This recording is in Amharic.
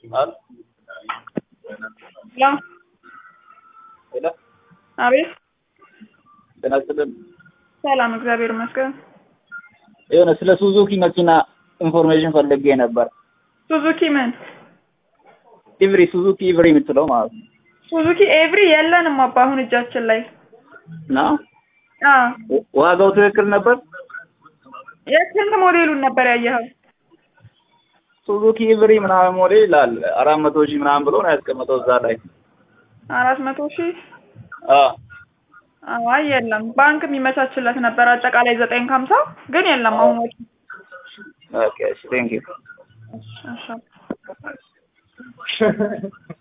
Al لا ሄሎ አቤት ተናስተን ሰላም እግዚአብሔር ይመስገን። የሆነ ስለ ሱዙኪ መኪና ኢንፎርሜሽን ፈልጌ ነበር። ሱዙኪ ምን? ኢቭሪ ሱዙኪ ኢቭሪ የምትለው ማለት ነው። ሱዙኪ ኤቭሪ የለንም አባ አሁን እጃችን ላይ ነው። አዎ ዋጋው ትክክል ነበር? የስንት ሞዴሉን ነበር ያየኸው? ሱዙኪ ኢቭሪ ምናምን ሞዴል ይላል 400,000 ምናምን ብሎ ነው ያስቀመጠው እዛ ላይ 400,000 አዎ አይ የለም ባንክ የሚመቻችለት ነበር አጠቃላይ 950 ግን የለም አሁን ወጪ ኦኬ ቴንክ ዩ እሺ